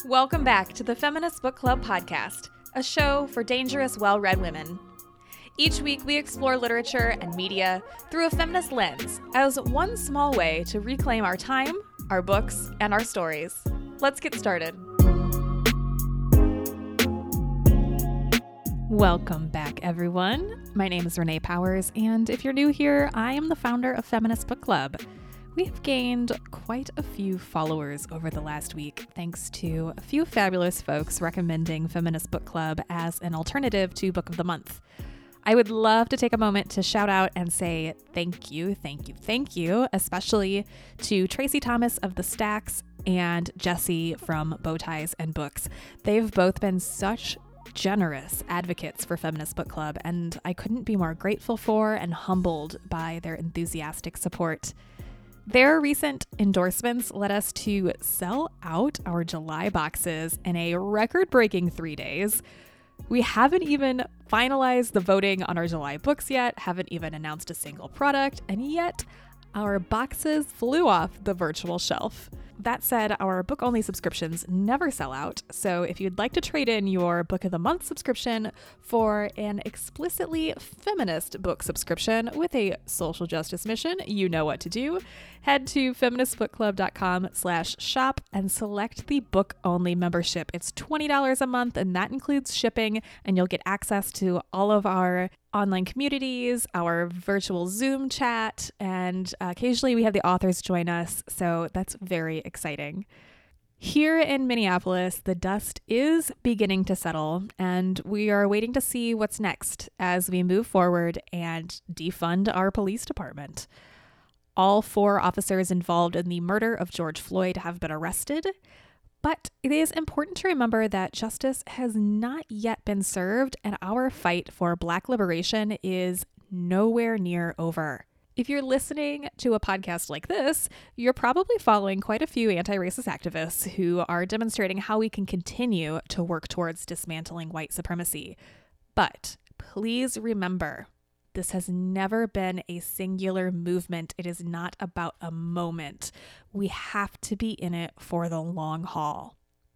Welcome back to the Feminist Book Club podcast, a show for dangerous, well-read women. Each week, we explore literature and media through a feminist lens as one small way to reclaim our time, our books, and our stories. Let's get started. Welcome back, everyone. My name is Renee Powers, and if you're new here, I am the founder of Feminist Book Club. We have gained quite a few followers over the last week, thanks to a few fabulous folks recommending Feminist Book Club as an alternative to Book of the Month. I would love to take a moment to shout out and say thank you, especially to Tracy Thomas of The Stacks and Jessie from Bowties and Books. They've both been such generous advocates for Feminist Book Club, and I couldn't be more grateful for and humbled by their enthusiastic support. Their recent endorsements led us to sell out our July boxes in a record-breaking 3 days. We haven't even finalized the voting on our July books yet, haven't even announced a single product, and yet our boxes flew off the virtual shelf. That said, our book-only subscriptions never sell out, so if you'd like to trade in your Book of the Month subscription for an explicitly feminist book subscription with a social justice mission, you know what to do. Head to feministbookclub.com/shop and select the book-only membership. It's $20 a month, and that includes shipping, and you'll get access to all of our online communities, our virtual Zoom chat, and occasionally we have the authors join us, so that's very exciting. Here in Minneapolis, the dust is beginning to settle, and we are waiting to see what's next as we move forward and defund our police department. All 4 officers involved in the murder of George Floyd have been arrested, but it is important to remember that justice has not yet been served, and our fight for Black liberation is nowhere near over. If you're listening to a podcast like this, you're probably following quite a few anti-racist activists who are demonstrating how we can continue to work towards dismantling white supremacy. But please remember, this has never been a singular movement. It is not about a moment. We have to be in it for the long haul.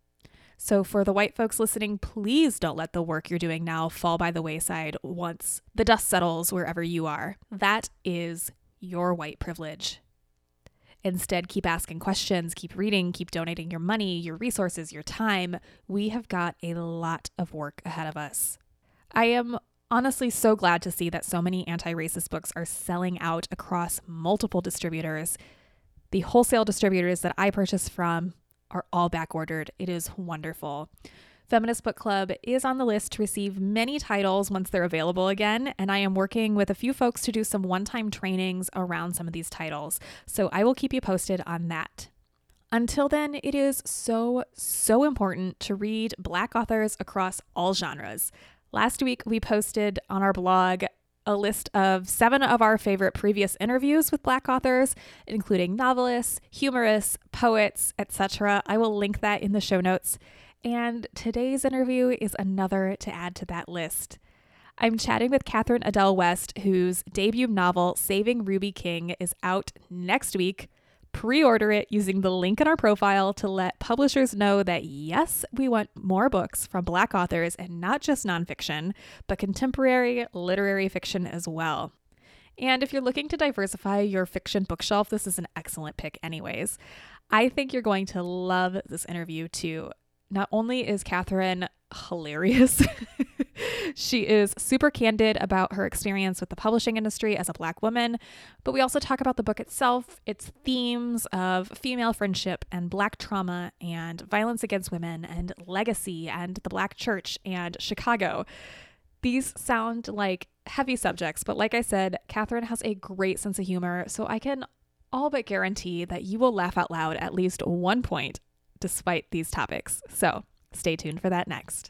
So for the white folks listening, please don't let the work you're doing now fall by the wayside once the dust settles wherever you are. That is your white privilege. Instead, keep asking questions, keep reading, keep donating your money, your resources, your time. We have got a lot of work ahead of us. I am honestly so glad to see that so many anti-racist books are selling out across multiple distributors. The wholesale distributors that I purchase from are all back ordered. It is wonderful. Feminist Book Club is on the list to receive many titles once they're available again, and I am working with a few folks to do some one-time trainings around some of these titles, so I will keep you posted on that. Until then, it is so important to read Black authors across all genres. Last week, we posted on our blog a list of 7 of our favorite previous interviews with Black authors, including novelists, humorists, poets, etc. I will link that in the show notes. And today's interview is another to add to that list. I'm chatting with Katherine Adele West, whose debut novel, Saving Ruby King, is out next week. Pre-order it using the link in our profile to let publishers know that yes, we want more books from Black authors, and not just nonfiction, but contemporary literary fiction as well. And if you're looking to diversify your fiction bookshelf, this is an excellent pick anyways. I think you're going to love this interview too. Not only is Katherine hilarious, she is super candid about her experience with the publishing industry as a Black woman, but we also talk about the book itself, its themes of female friendship and Black trauma and violence against women and legacy and the Black church and Chicago. These sound like heavy subjects, but like I said, Katherine has a great sense of humor, so I can all but guarantee that you will laugh out loud at least one point despite these topics. So stay tuned for that next.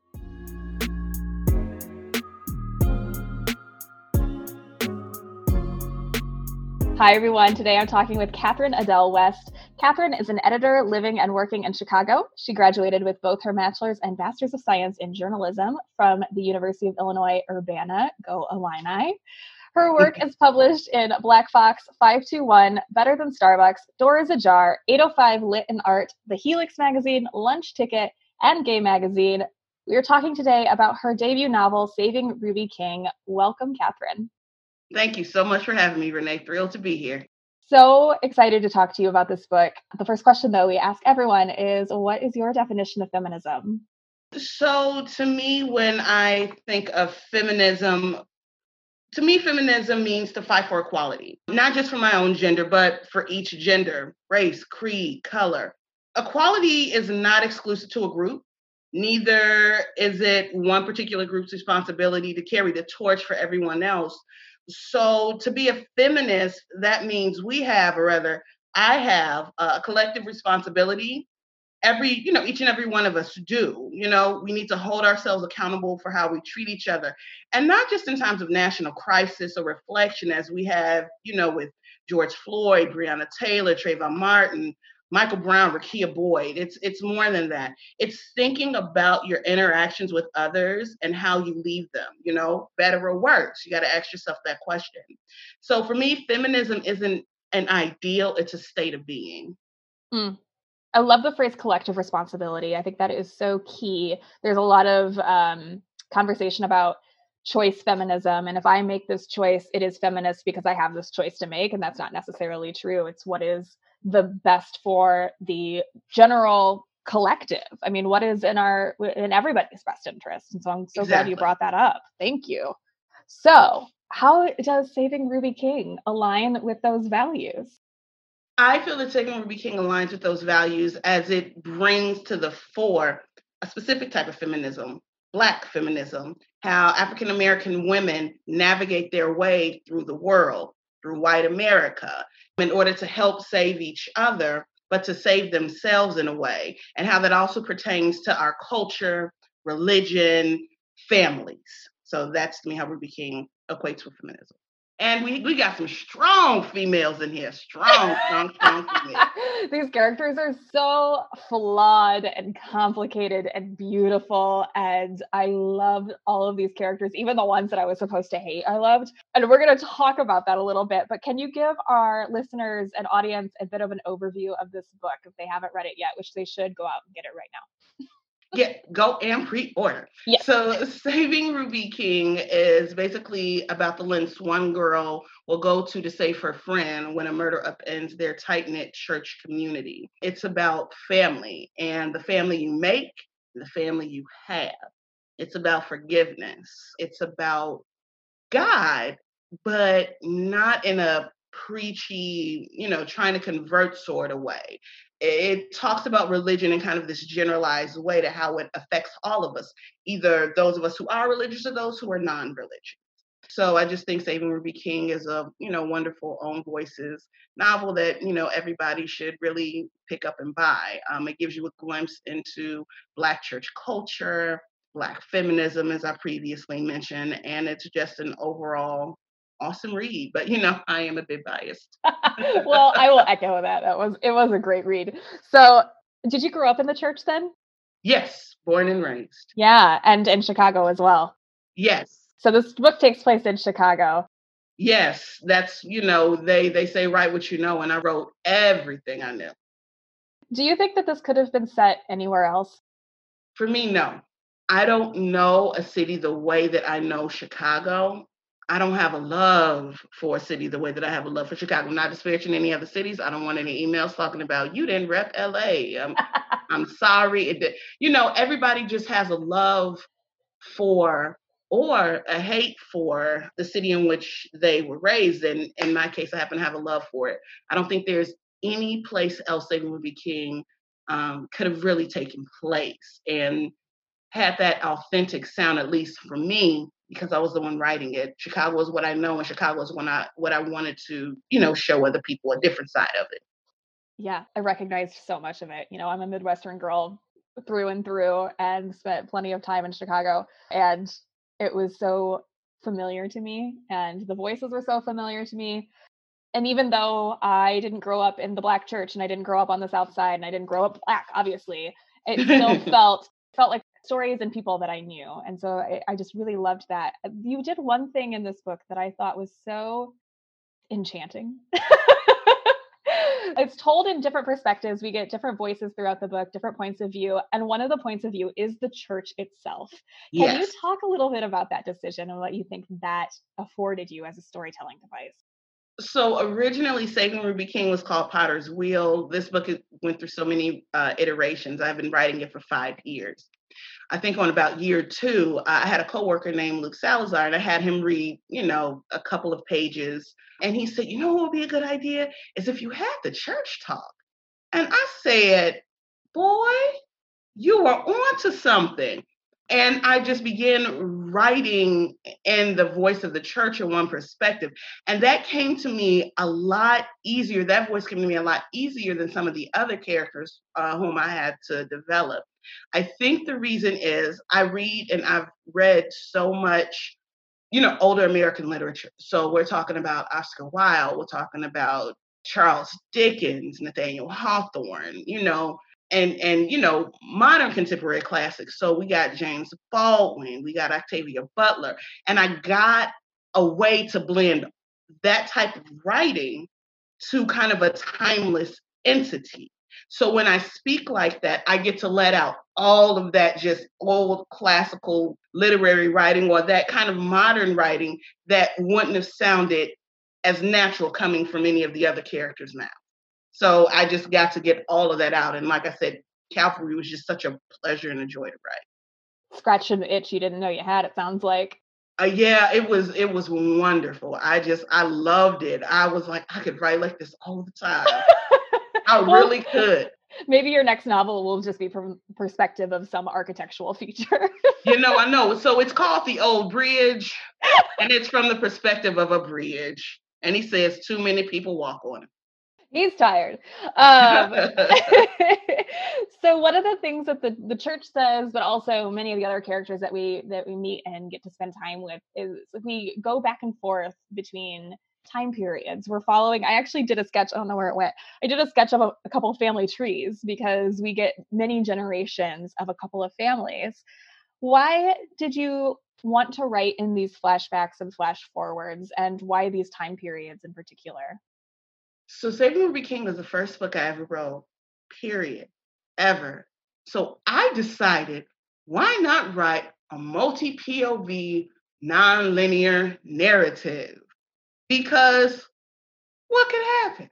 Hi, everyone. Today I'm talking with Katherine Adele West. Katherine is an editor living and working in Chicago. She graduated with both her bachelor's and master's of science in journalism from the University of Illinois Urbana, go Illini. Her work is published in Black Fox 521, Better Than Starbucks, Door is Ajar, 805 Lit and Art, The Helix Magazine, Lunch Ticket, and Gay Magazine. We are talking today about her debut novel, Saving Ruby King. Welcome, Catherine. Thank you so much for having me, Renee. Thrilled to be here. So excited to talk to you about this book. The first question, though, we ask everyone is, what is your definition of feminism? So to me, when I think of feminism, feminism means to fight for equality, not just for my own gender, but for each gender, race, creed, color. Equality is not exclusive to a group. Neither is it one particular group's responsibility to carry the torch for everyone else. So to be a feminist, that means we have, or rather, I have a collective responsibility. Each and every one of us do. We need to hold ourselves accountable for how we treat each other, and not just in times of national crisis or reflection, as we have, with George Floyd, Breonna Taylor, Trayvon Martin, Michael Brown, Rekia Boyd. It's more than that. It's thinking about your interactions with others and how you leave them, better or worse. You got to ask yourself that question. So for me, feminism isn't an ideal, it's a state of being. I love the phrase collective responsibility. I think that is so key. There's a lot of conversation about choice feminism. And if I make this choice, it is feminist because I have this choice to make. And that's not necessarily true. It's what is the best for the general collective. I mean, what is in everybody's best interest? And so I'm so glad you brought that up. Thank you. So how does Saving Ruby King align with those values? I feel that Saving Ruby King aligns with those values as it brings to the fore a specific type of feminism, Black feminism, how African American women navigate their way through the world, through white America, in order to help save each other, but to save themselves in a way, and how that also pertains to our culture, religion, families. So that's to me how Ruby King equates with feminism. And we got some strong females in here. Strong females. These characters are so flawed and complicated and beautiful. And I loved all of these characters, even the ones that I was supposed to hate, I loved. And we're going to talk about that a little bit. But can you give our listeners and audience a bit of an overview of this book if they haven't read it yet, which they should go out and get it right now? Yeah, go and pre-order. Yes. So Saving Ruby King is basically about the lengths one girl will go to save her friend when a murder upends their tight-knit church community. It's about family, and the family you make, and the family you have. It's about forgiveness. It's about God, but not in a preachy, trying to convert sort of way. It talks about religion in kind of this generalized way to how it affects all of us, either those of us who are religious or those who are non-religious. So I just think Saving Ruby King is a, wonderful Own Voices novel that, everybody should really pick up and buy. It gives you a glimpse into Black church culture, Black feminism, as I previously mentioned, and it's just an overall awesome read. But I am a bit biased. Well, I will echo that. It was a great read. So, did you grow up in the church then? Yes, born and raised. Yeah, and in Chicago as well. Yes. So this book takes place in Chicago. Yes, that's they say write what you know, and I wrote everything I knew. Do you think that this could have been set anywhere else? For me, no. I don't know a city the way that I know Chicago. I don't have a love for a city the way that I have a love for Chicago. I'm not disparaging any other cities. I don't want any emails talking about you didn't rep LA. I'm sorry. Everybody just has a love for or a hate for the city in which they were raised. And in my case, I happen to have a love for it. I don't think there's any place else Saving Ruby King could have really taken place and had that authentic sound, at least for me, because I was the one writing it. Chicago is what I know, and Chicago is what I wanted to, show other people a different side of it. Yeah, I recognized so much of it. I'm a Midwestern girl through and through and spent plenty of time in Chicago. And it was so familiar to me, and the voices were so familiar to me. And even though I didn't grow up in the Black church and I didn't grow up on the South Side and I didn't grow up Black, obviously, it still felt like stories and people that I knew. And so I just really loved that. You did one thing in this book that I thought was so enchanting. It's told in different perspectives. We get different voices throughout the book, different points of view. And one of the points of view is the church itself. Can you Yes. talk a little bit about that decision and what you think that afforded you as a storytelling device? So originally, Saving Ruby King was called Potter's Wheel. This book went through so many iterations. I've been writing it for 5 years. I think on about year 2, I had a coworker named Luke Salazar, and I had him read, a couple of pages. And he said, what would be a good idea is if you had the church talk. And I said, boy, you are on to something. And I just began writing in the voice of the church in one perspective. And that came to me a lot easier. That voice came to me a lot easier than some of the other characters whom I had to develop. I think the reason is I read and I've read so much, older American literature. So we're talking about Oscar Wilde, we're talking about Charles Dickens, Nathaniel Hawthorne, and modern contemporary classics. So we got James Baldwin, we got Octavia Butler, and I got a way to blend that type of writing to kind of a timeless entity. So when I speak like that, I get to let out all of that just old classical literary writing or that kind of modern writing that wouldn't have sounded as natural coming from any of the other characters now. So I just got to get all of that out. And like I said, Calvary was just such a pleasure and a joy to write. Scratching the itch you didn't know you had, it sounds like. Yeah, it was wonderful. I loved it. I was like, I could write like this all the time. I really could. Maybe your next novel will just be from perspective of some architectural feature. I know. So it's called The Old Bridge, and it's from the perspective of a bridge. And he says too many people walk on it. He's tired. So one of the things that the church says, but also many of the other characters that we meet and get to spend time with, is we go back and forth between time periods. We're following, I actually did a sketch, I don't know where it went. I did a sketch of a couple of family trees because we get many generations of a couple of families. Why did you want to write in these flashbacks and flash forwards, and why these time periods in particular? So Saving Ruby King was the first book I ever wrote, period, ever. So I decided, why not write a multi-POV, non-linear narrative? Because what could happen?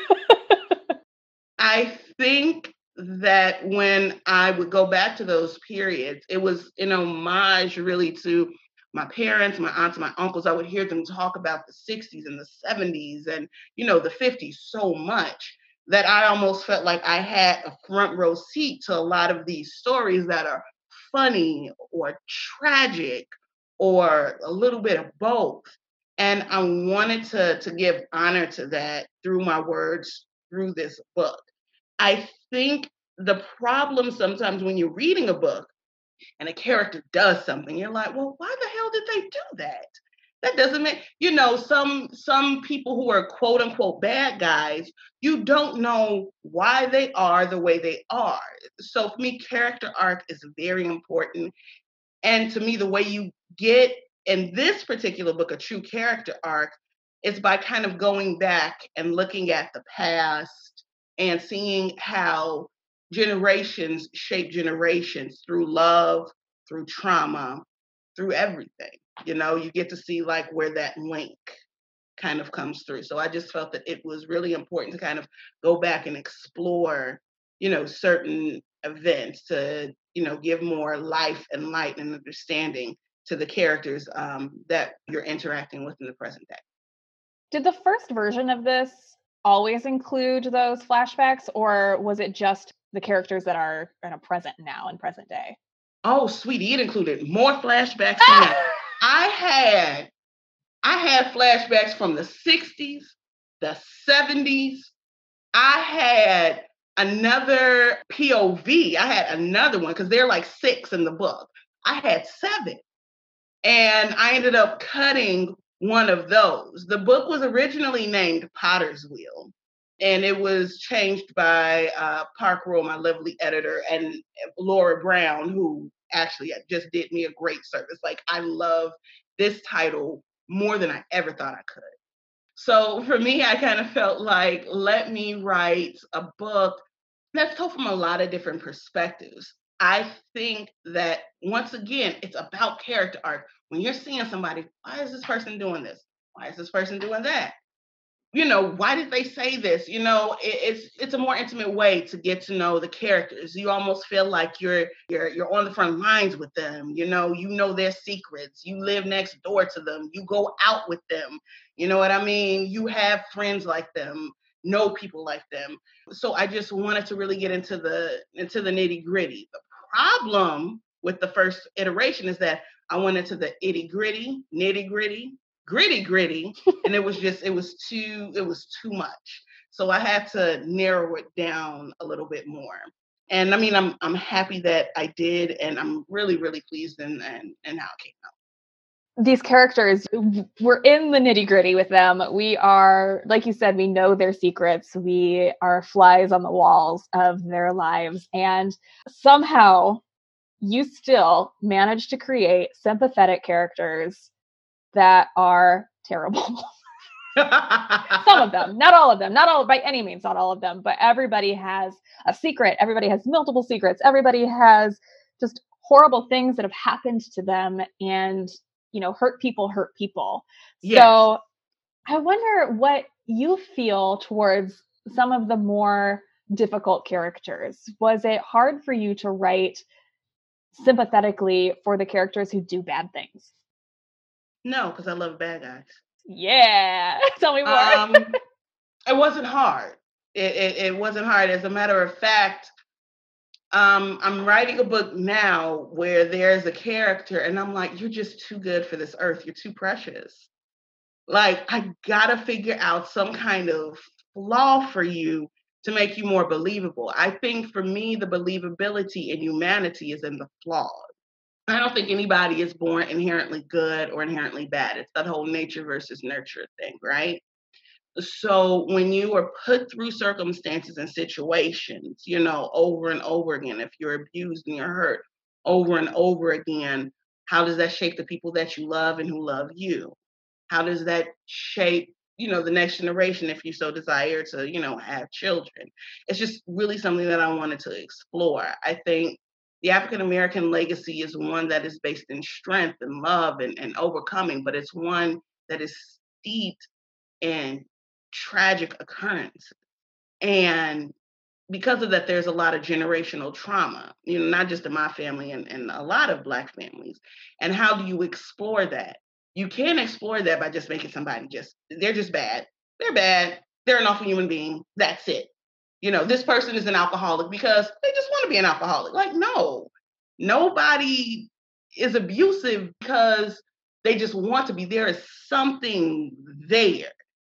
I think that when I would go back to those periods, it was an homage really to my parents, my aunts, my uncles. I would hear them talk about the 60s and the 70s and, the 50s so much that I almost felt like I had a front row seat to a lot of these stories that are funny or tragic or a little bit of both. And I wanted to give honor to that through my words, through this book. I think the problem sometimes when you're reading a book and a character does something, you're like, well, why the hell did they do that? That doesn't make, some people who are quote unquote bad guys, you don't know why they are the way they are. So for me, character arc is very important. And to me, the way you get in this particular book a true character arc is by kind of going back and looking at the past and seeing how generations shape generations through love, through trauma, through everything. You get to see like where that link kind of comes through. So I just felt that it was really important to kind of go back and explore, certain events to, give more life and light and understanding to the characters that you're interacting with in the present day. Did the first version of this always include those flashbacks, or was it just the characters that are in a present now and present day? Oh, sweetie, it included more flashbacks than that. I had flashbacks from the 60s, the 70s. I had another POV. I had another one because there are like 6 in the book. I had 7. And I ended up cutting one of those. The book was originally named Potter's Wheel, and it was changed by Park Rowe, my lovely editor, and Laura Brown, who actually just did me a great service. Like, I love this title more than I ever thought I could. So for me, I kind of felt like, let me write a book that's told from a lot of different perspectives. I think that once again, it's about character arc. When you're seeing somebody, why is this person doing this? Why is this person doing that? Why did they say this? It's a more intimate way to get to know the characters. You almost feel like you're on the front lines with them. You know their secrets. You live next door to them. You go out with them. You know what I mean? You have friends like them, know people like them. So I just wanted to really get into the nitty-gritty. The problem with the first iteration is that I went into the itty-gritty, nitty-gritty, gritty, and it was too much. So I had to narrow it down a little bit more. And I mean, I'm happy that I did, and I'm really, really pleased in how it came out. These characters, we're in the nitty gritty with them. We are, like you said, we know their secrets. We are flies on the walls of their lives. And somehow you still manage to create sympathetic characters that are terrible. Some of them, not all of them, not all by any means, not all of them, but everybody has a secret. Everybody has multiple secrets. Everybody has just horrible things that have happened to them, and hurt people. Yes. So I wonder what you feel towards some of the more difficult characters. Was it hard for you to write sympathetically for the characters who do bad things? No, because I love bad guys. Yeah. Tell me more. It wasn't hard. It wasn't hard. As a matter of fact, I'm writing a book now where there's a character and I'm like, you're just too good for this earth. You're too precious. Like, I gotta figure out some kind of flaw for you to make you more believable. I think for me, the believability in humanity is in the flaws. I don't think anybody is born inherently good or inherently bad. It's that whole nature versus nurture thing, right? So when you are put through circumstances and situations, over and over again, if you're abused and you're hurt over and over again, how does that shape the people that you love and who love you? How does that shape, the next generation if you so desire to, have children? It's just really something that I wanted to explore. I think the African American legacy is one that is based in strength and love and overcoming, but it's one that is steeped in tragic occurrences. And because of that, there's a lot of generational trauma, not just in my family and a lot of Black families. And how do you explore that? You can't explore that by just making somebody they're just bad. They're bad. They're an awful human being. That's it. This person is an alcoholic because they just want to be an alcoholic. Like, no, nobody is abusive because they just want to be. There is something there,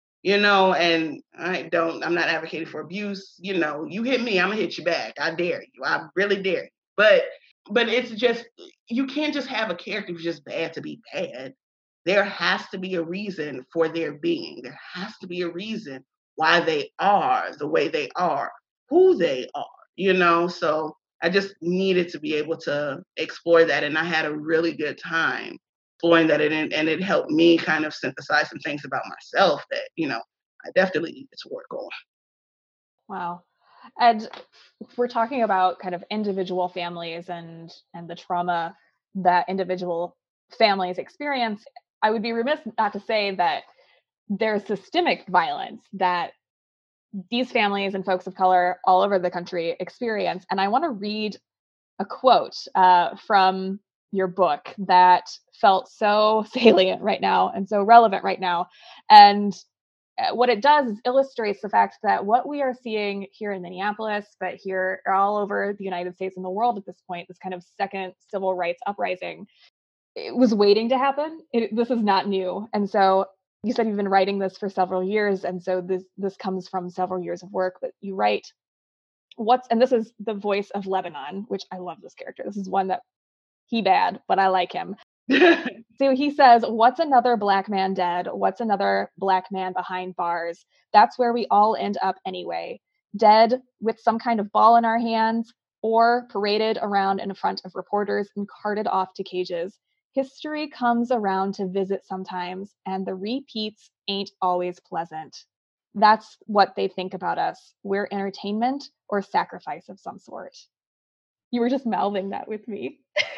and I'm not advocating for abuse. You hit me, I'm gonna hit you back. I dare you. I really dare you. But it's just, you can't just have a character who's just bad to be bad. There has to be a reason for their being. There has to be a reason why they are the way they are, who they are, So I just needed to be able to explore that. And I had a really good time exploring that. And it helped me kind of synthesize some things about myself that, I definitely needed to work on. Wow. And we're talking about kind of individual families and the trauma that individual families experience. I would be remiss not to say that there's systemic violence that these families and folks of color all over the country experience. And I want to read a quote from your book that felt so salient right now and so relevant right now. And what it does is illustrates the fact that what we are seeing here in Minneapolis, but here all over the United States and the world at this point, this kind of second civil rights uprising, it was waiting to happen. This is not new. And so you said you've been writing this for several years. And so this comes from several years of work, but you write and this is the voice of Lebanon, which I love this character. This is one that he bad, but I like him. So he says, what's another Black man dead? What's another Black man behind bars? That's where we all end up anyway. Dead with some kind of ball in our hands, or paraded around in front of reporters and carted off to cages. History comes around to visit sometimes, and the repeats ain't always pleasant. That's what they think about us. We're entertainment or sacrifice of some sort. You were just mouthing that with me.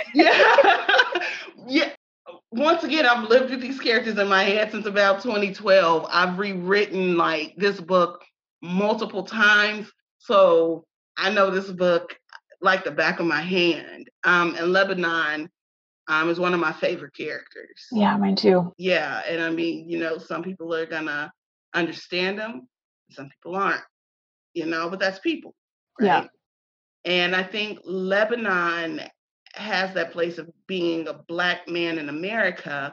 Yeah. Yeah. Once again, I've lived with these characters in my head since about 2012. I've rewritten like this book multiple times. So I know this book like the back of my hand. And Lebanon is one of my favorite characters. Yeah, mine too. Yeah. And I mean, some people are going to understand them, some people aren't, but that's people. Right. Yeah. And I think Lebanon has that place of being a Black man in America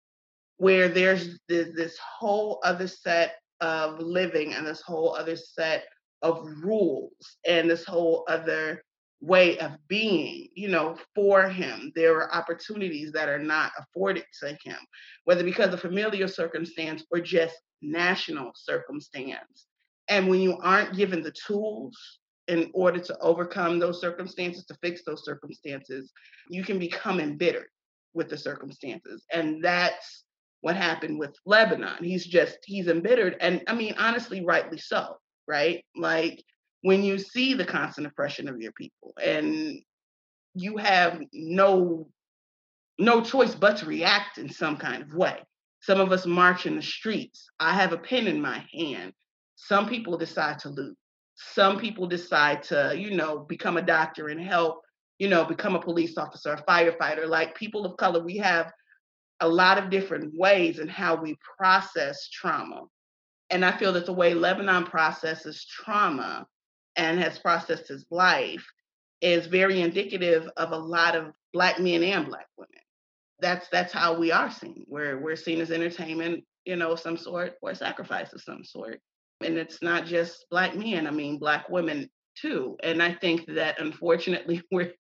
where there's this whole other set of living and this whole other set of rules and this whole other way of being, for him. There are opportunities that are not afforded to him, whether because of familial circumstance or just national circumstance. And when you aren't given the tools in order to overcome those circumstances, to fix those circumstances, you can become embittered with the circumstances. And that's what happened with Lebanon. He's embittered. And I mean, honestly, rightly so, right? Like when you see the constant oppression of your people and you have no choice but to react in some kind of way. Some of us march in the streets. I have a pen in my hand. Some people decide to loot. Some people decide to, become a doctor and help, become a police officer, a firefighter. Like people of color, we have a lot of different ways in how we process trauma. And I feel that the way Lebanon processes trauma and has processed his life is very indicative of a lot of Black men and Black women. That's how we are seen. We're seen as entertainment, of some sort, or sacrifice of some sort. And it's not just Black men, I mean Black women too. And I think that unfortunately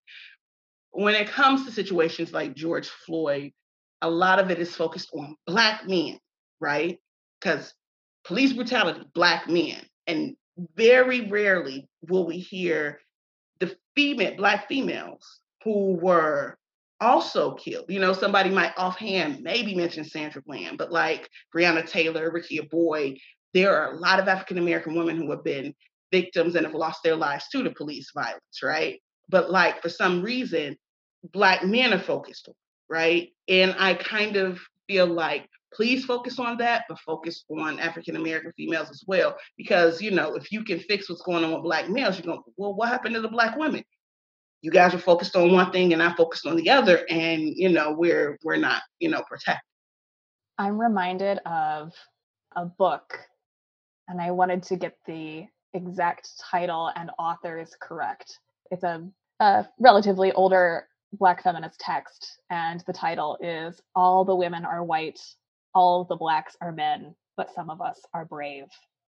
when it comes to situations like George Floyd, a lot of it is focused on Black men, right? Because police brutality, Black men. And very rarely will we hear the Black females who were also killed. Somebody might offhand maybe mention Sandra Bland, but like Breonna Taylor, Rekia Boyd, there are a lot of African American women who have been victims and have lost their lives to police violence, right? But like for some reason, Black men are focused on, right? And I kind of feel like please focus on that, but focus on African American females as well. Because, if you can fix what's going on with Black males, you're going, well, what happened to the Black women? You guys are focused on one thing and I focused on the other, and we're not, protected. I'm reminded of a book, and I wanted to get the exact title and authors correct. It's a relatively older Black feminist text, and the title is All the Women Are White, All the Blacks Are Men, but Some of Us Are Brave.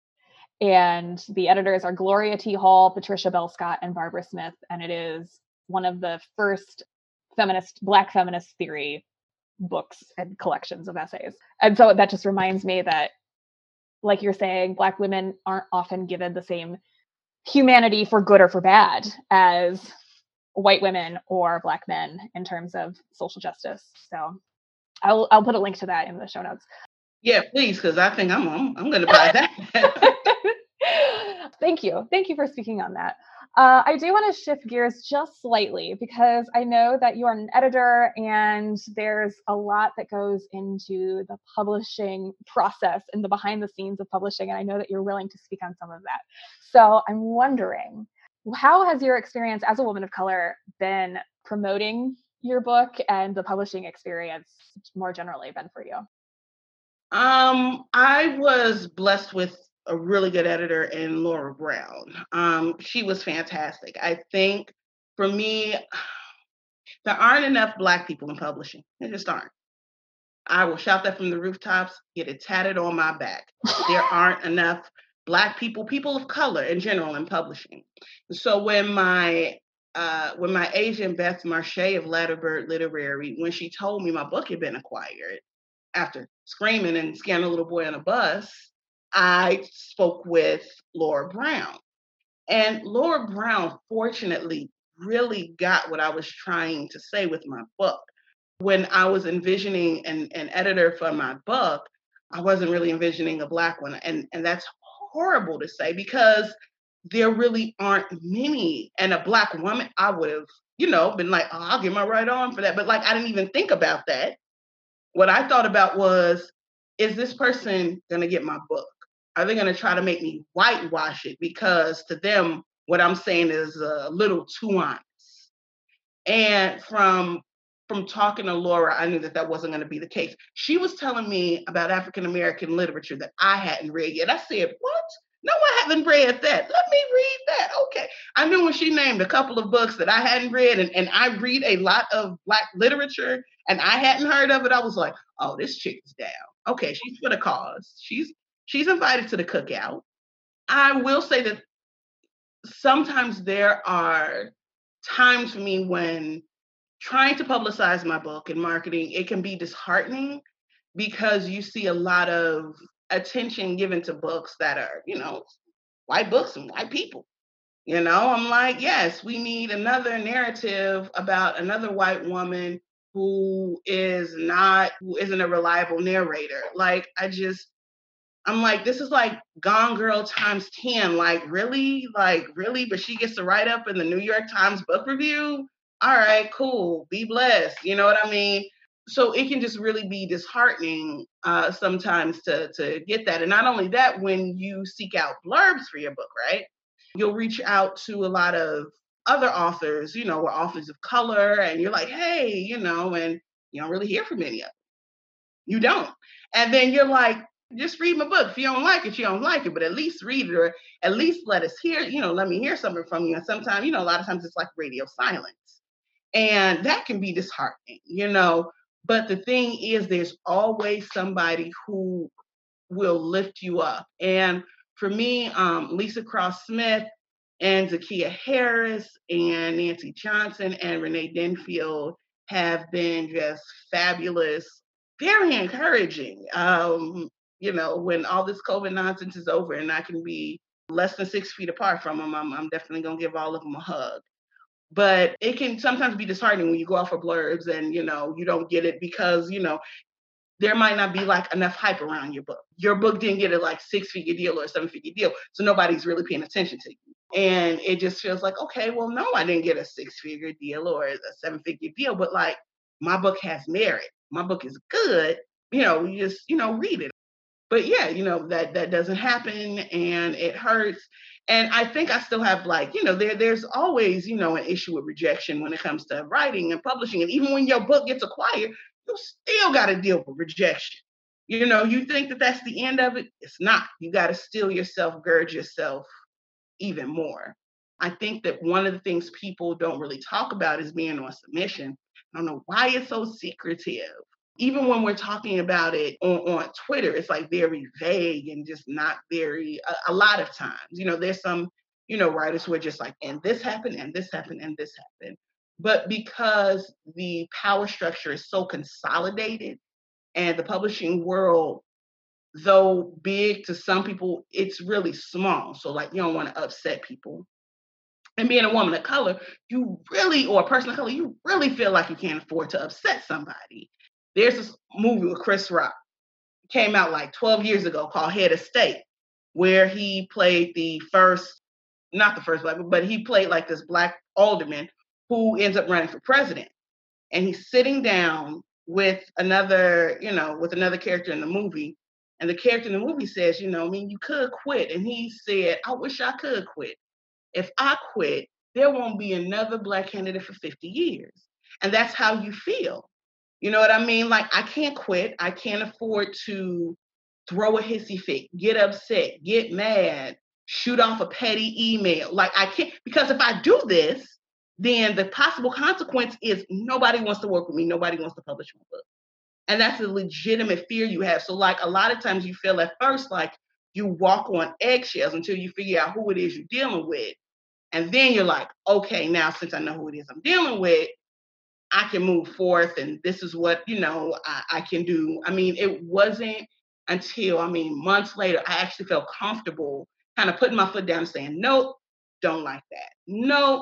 And the editors are Gloria T. Hall, Patricia Bell Scott, and Barbara Smith, and it is one of the first Black feminist theory books and collections of essays. And so that just reminds me that, like you're saying, Black women aren't often given the same humanity for good or for bad as white women or Black men in terms of social justice. So I'll put a link to that in the show notes. Yeah, please, because I think I'm going to buy that. Thank you for speaking on that. I do want to shift gears just slightly because I know that you are an editor and there's a lot that goes into the publishing process and the behind the scenes of publishing. And I know that you're willing to speak on some of that. So I'm wondering, how has your experience as a woman of color been promoting your book and the publishing experience more generally been for you? I was blessed with a really good editor in Laura Brown. She was fantastic. I think for me, there aren't enough Black people in publishing. There just aren't. I will shout that from the rooftops, get it tatted on my back. There aren't enough Black people of color in general in publishing. So when my agent Beth Marche of Ladderbird Literary, when she told me my book had been acquired, after screaming and scaring a little boy on a bus, I spoke with Laura Brown. And Laura Brown, fortunately, really got what I was trying to say with my book. When I was envisioning an editor for my book, I wasn't really envisioning a Black one. And that's horrible to say because there really aren't many. And a Black woman, I would have, been like, oh, I'll get my right arm for that. But like, I didn't even think about that. What I thought about was, is this person going to get my book? Are they going to try to make me whitewash it? Because to them, what I'm saying is a little too honest. And from talking to Laura, I knew that wasn't going to be the case. She was telling me about African American literature that I hadn't read yet. I said, what? No, I haven't read that. Let me read that. Okay. I knew when she named a couple of books that I hadn't read, and I read a lot of Black literature, and I hadn't heard of it. I was like, oh, this chick is down. Okay, she's for the cause. She's invited to the cookout. I will say that sometimes there are times for me when trying to publicize my book and marketing, it can be disheartening because you see a lot of attention given to books that are, white books and white people. I'm like, yes, we need another narrative about another white woman who isn't a reliable narrator. Like, I'm like, this is like Gone Girl times 10. Like, really? But she gets to write up in the New York Times book review? All right, cool. Be blessed. You know what I mean? So it can just really be disheartening sometimes to get that. And not only that, when you seek out blurbs for your book, right? You'll reach out to a lot of other authors, or authors of color, and you're like, hey, and you don't really hear from any of them. You don't. And then you're like, just read my book. If you don't like it, you don't like it, but at least read it, or at least let us hear, let me hear something from you. And sometimes, a lot of times it's like radio silence. And that can be disheartening, But the thing is, there's always somebody who will lift you up. And for me, Lisa Cross Smith and Zakiya Harris and Nancy Johnson and Renee Denfield have been just fabulous, very encouraging. When all this COVID nonsense is over and I can be less than 6 feet apart from them, I'm definitely going to give all of them a hug. But it can sometimes be disheartening when you go off for blurbs and, you don't get it because, there might not be like enough hype around your book. Your book didn't get a like 6-figure deal or a 7-figure deal. So nobody's really paying attention to you. And it just feels like, okay, well, no, I didn't get a 6-figure deal or a 7-figure deal, but like my book has merit. My book is good. You just, read it. But yeah, that doesn't happen and it hurts. And I think I still have like, there's always, an issue with rejection when it comes to writing and publishing. And even when your book gets acquired, you still got to deal with rejection. You think that that's the end of it. It's not. You got to steel yourself, gird yourself even more. I think that one of the things people don't really talk about is being on submission. I don't know why it's so secretive. Even when we're talking about it on Twitter, it's like very vague and just not very, a lot of times, there's some, writers who are just like, and this happened, and this happened, and this happened. But because the power structure is so consolidated and the publishing world, though big to some people, it's really small. So like, you don't want to upset people. And being a woman of color, or a person of color, you really feel like you can't afford to upset somebody. There's this movie with Chris Rock, came out like 12 years ago called Head of State, where he played not the first black, but he played like this black alderman who ends up running for president. And he's sitting down with another character in the movie. And the character in the movie says, you could quit. And he said, I wish I could quit. If I quit, there won't be another black candidate for 50 years. And that's how you feel. You know what I mean? Like, I can't quit. I can't afford to throw a hissy fit, get upset, get mad, shoot off a petty email. Like, I can't, because if I do this, then the possible consequence is nobody wants to work with me. Nobody wants to publish my book. And that's a legitimate fear you have. So like a lot of times you feel at first like you walk on eggshells until you figure out who it is you're dealing with. And then you're like, okay, now since I know who it is I'm dealing with, I can move forth and this is what, I can do. I mean, it wasn't until, months later, I actually felt comfortable kind of putting my foot down and saying, nope, don't like that. Nope,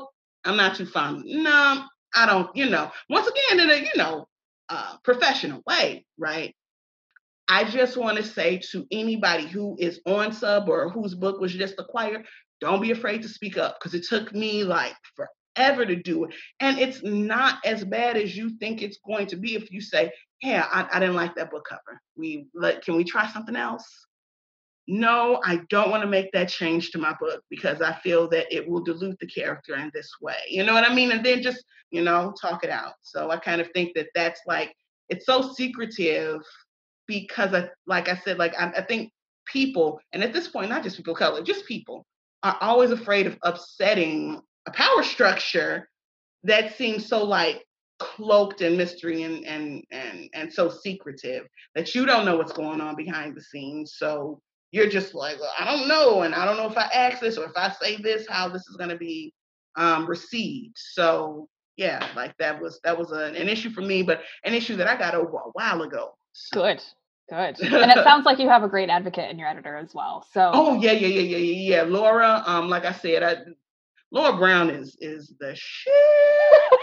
I'm not too fond. No, I don't, once again, in a, professional way, right? I just want to say to anybody who is on sub or whose book was just acquired, don't be afraid to speak up, because it took me like forever to do it. And it's not as bad as you think it's going to be if you say, yeah, I didn't like that book cover. Can we try something else? No, I don't want to make that change to my book because I feel that it will dilute the character in this way. You know what I mean? And then just, talk it out. So I kind of think that that's like, it's so secretive because like I said, like I think people, and at this point, not just people of color, just people are always afraid of upsetting a power structure that seems so like cloaked in mystery and so secretive that you don't know what's going on behind the scenes. So you're just like, well, I don't know, and I don't know if I ask this or if I say this, how this is going to be received. So yeah, like that was an issue for me, but an issue that I got over a while ago. Good. And it sounds like you have a great advocate in your editor as well. So yeah. Laura, like I said, Laura Brown is the shit.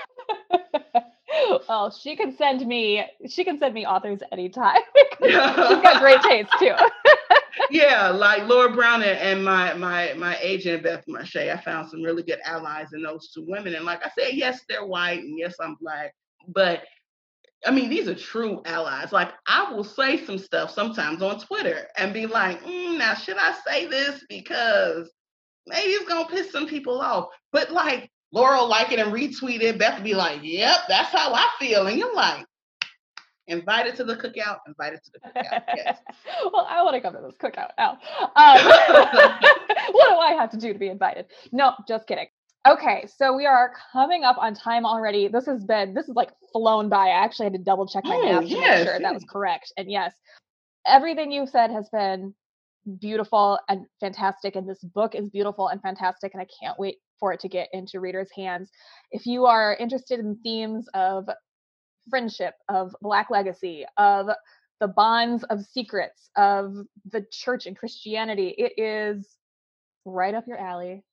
Well, she can send me authors anytime because she's got great taste too. Yeah, like Laura Brown and my agent Beth Marche, I found some really good allies in those two women. And like I said, yes, they're white, and yes, I'm Black, but I mean, these are true allies. Like, I will say some stuff sometimes on Twitter and be like, now, should I say this? Because maybe it's going to piss some people off. But like, Laura will like it and retweet it. Beth will be like, yep, that's how I feel. And you're like, invited to the cookout. Yes. Well, I want to come to this cookout now. What do I have to do to be invited? No, just kidding. Okay, so we are coming up on time already. This is like flown by. I actually had to double check my math to make sure that was correct. And yes, everything you've said has been beautiful and fantastic. And this book is beautiful and fantastic. And I can't wait for it to get into readers' hands. If you are interested in themes of friendship, of Black legacy, of the bonds of secrets, of the church and Christianity, it is right up your alley.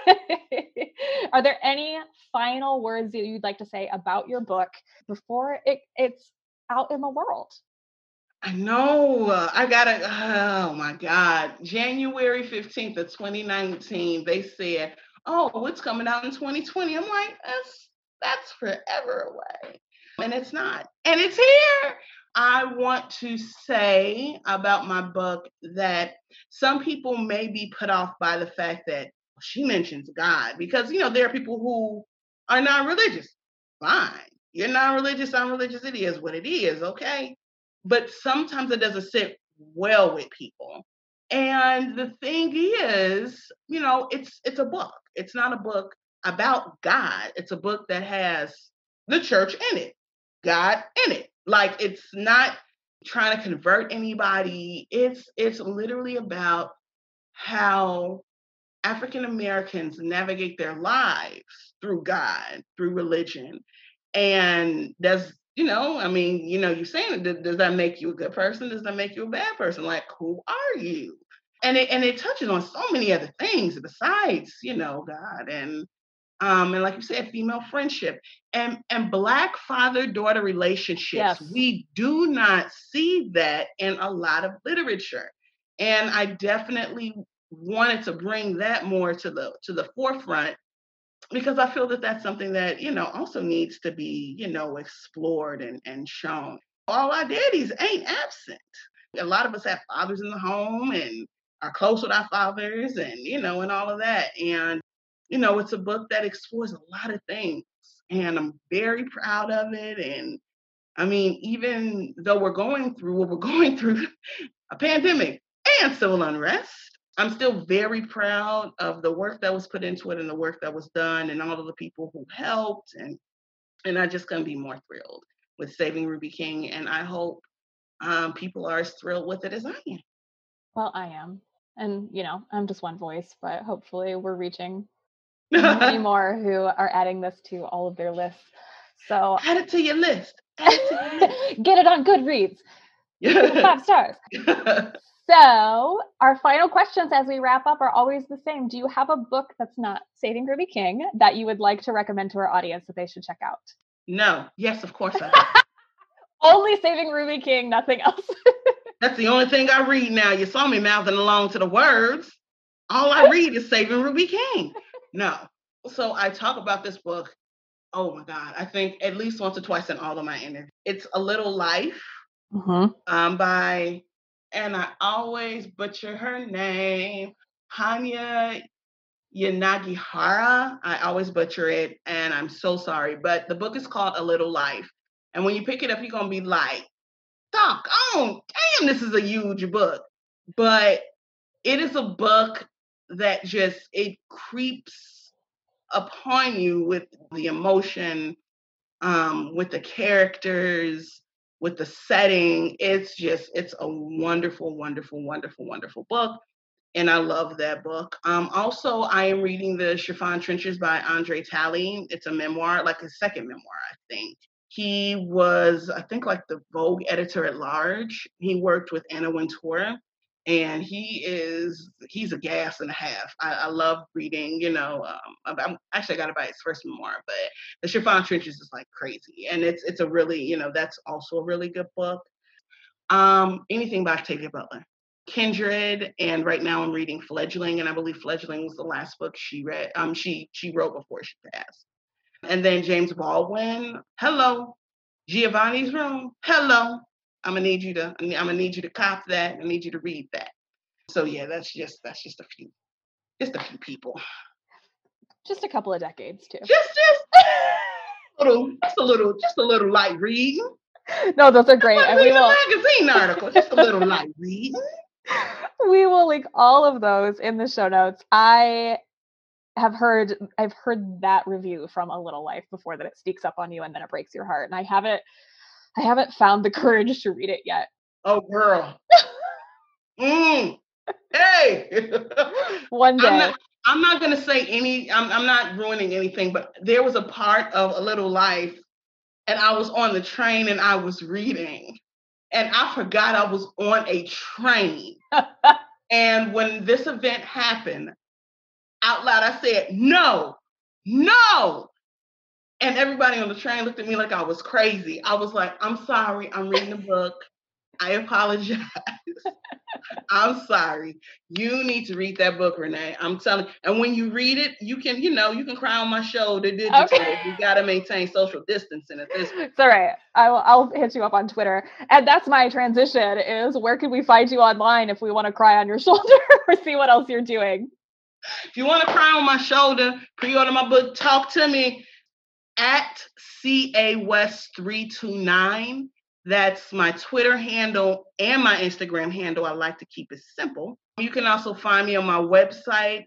Are there any final words that you'd like to say about your book before it's out in the world? I know. Oh my God. January 15th of 2019, they said, oh, it's coming out in 2020. I'm like, that's forever away. And it's not. And it's here. I want to say about my book that some people may be put off by the fact that she mentions God, because, there are people who are not religious. Fine. You're not religious. I'm religious. It is what it is. Okay. But sometimes it doesn't sit well with people. And the thing is, it's a book. It's not a book about God. It's a book that has the church in it, God in it. Like, it's not trying to convert anybody. It's literally about how African Americans navigate their lives through God, through religion. And you're saying, does that make you a good person? Does that make you a bad person? Like, who are you? And it touches on so many other things besides, God and like you said, female friendship and Black father-daughter relationships. Yes. We do not see that in a lot of literature. And I definitely wanted to bring that more to the forefront, because I feel that that's something that, also needs to be, explored and shown. All our daddies ain't absent. A lot of us have fathers in the home and are close with our fathers and, and all of that. And, it's a book that explores a lot of things, and I'm very proud of it. And I mean, even though we're going through what we're going through, a pandemic and civil unrest, I'm still very proud of the work that was put into it and the work that was done and all of the people who helped. And I just couldn't be more thrilled with Saving Ruby King. And I hope people are as thrilled with it as I am. Well, I am. And, I'm just one voice, but hopefully we're reaching many more who are adding this to all of their lists. So add it to your list. Get it on Goodreads. 5 stars. So our final questions as we wrap up are always the same. Do you have a book that's not Saving Ruby King that you would like to recommend to our audience that they should check out? No. Yes, of course I do. Only Saving Ruby King, nothing else. That's the only thing I read now. You saw me mouthing along to the words. All I read is Saving Ruby King. No. So I talk about this book, oh my God, I think at least once or twice in all of my interviews. It's A Little Life by, and I always butcher her name, Hanya Yanagihara. I always butcher it, and I'm so sorry. But the book is called A Little Life. And when you pick it up, you're going to be like, doggone, damn, this is a huge book. But it is a book that just, it creeps upon you with the emotion, with the characters, with the setting. It's a wonderful, wonderful, wonderful, wonderful book. And I love that book. Also, I am reading The Chiffon Trenches by Andre Talley. It's a memoir, like a second memoir, I think. He was, I think, like the Vogue editor at large. He worked with Anna Wintour, and he's a gas and a half. I love reading, I got to buy his first memoir, but The Chiffon Trenches is like crazy. And it's a really, that's also a really good book. Anything by Octavia Butler. Kindred, and right now I'm reading Fledgling, and I believe Fledgling was the last book she read. She wrote before she passed. And then James Baldwin, hello. Giovanni's Room, hello. I'm gonna need you to cop that. I need you to read that. So yeah, that's just a few people. Just a couple of decades too. Just a little light reading. No, those are great. And we will magazine article, just a little light reading. We will link all of those in the show notes. I've heard that review from A Little Life before, that it sneaks up on you and then it breaks your heart. And I haven't found the courage to read it yet. Oh, girl. Hey. One day. I'm not going to say I'm not ruining anything, but there was a part of A Little Life, and I was on the train and I was reading, and I forgot I was on a train. And when this event happened, out loud, I said, no. And everybody on the train looked at me like I was crazy. I was like, I'm sorry, I'm reading a book. I apologize. I'm sorry. You need to read that book, Renee. I'm telling you. And when you read it, you can cry on my shoulder digitally. Okay. You got to maintain social distancing at this point. It's all right. I'll hit you up on Twitter. And that's my transition, is where can we find you online if we want to cry on your shoulder or see what else you're doing? If you want to cry on my shoulder, pre-order my book, talk to me at CAWest329. That's my Twitter handle and my Instagram handle. I like to keep it simple. You can also find me on my website,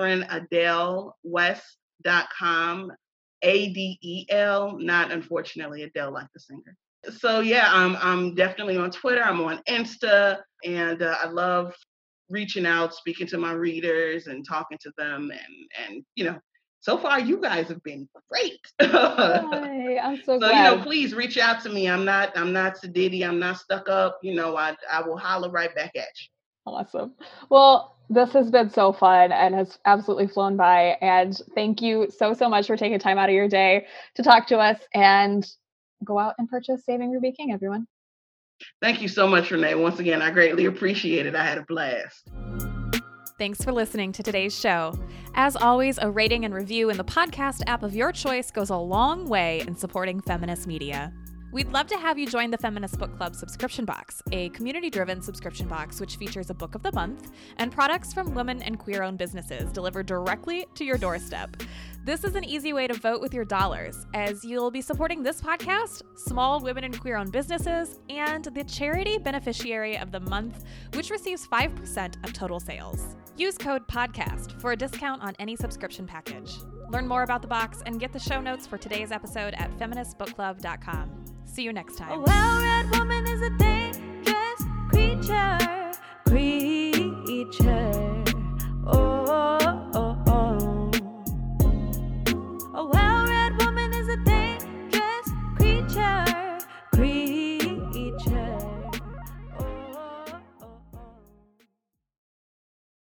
CatherineAdeleWest.com, ADEL, not unfortunately Adele like the singer. So yeah, I'm definitely on Twitter. I'm on Insta, and I love reaching out, speaking to my readers and talking to them. And so far you guys have been great. Hi, I'm so glad. Please reach out to me. I'm not sedity. I'm not stuck up. I will holler right back at you. Awesome. Well, this has been so fun and has absolutely flown by. And thank you so much for taking time out of your day to talk to us, and go out and purchase Saving Ruby King, everyone. Thank you so much, Renee. Once again, I greatly appreciate it. I had a blast. Thanks for listening to today's show. As always, a rating and review in the podcast app of your choice goes a long way in supporting feminist media. We'd love to have you join the Feminist Book Club subscription box, a community-driven subscription box which features a book of the month and products from women and queer-owned businesses delivered directly to your doorstep. This is an easy way to vote with your dollars, as you'll be supporting this podcast, small women and queer-owned businesses, and the charity beneficiary of the month, which receives 5% of total sales. Use code PODCAST for a discount on any subscription package. Learn more about the box and get the show notes for today's episode at feministbookclub.com. See you next time. A well-read woman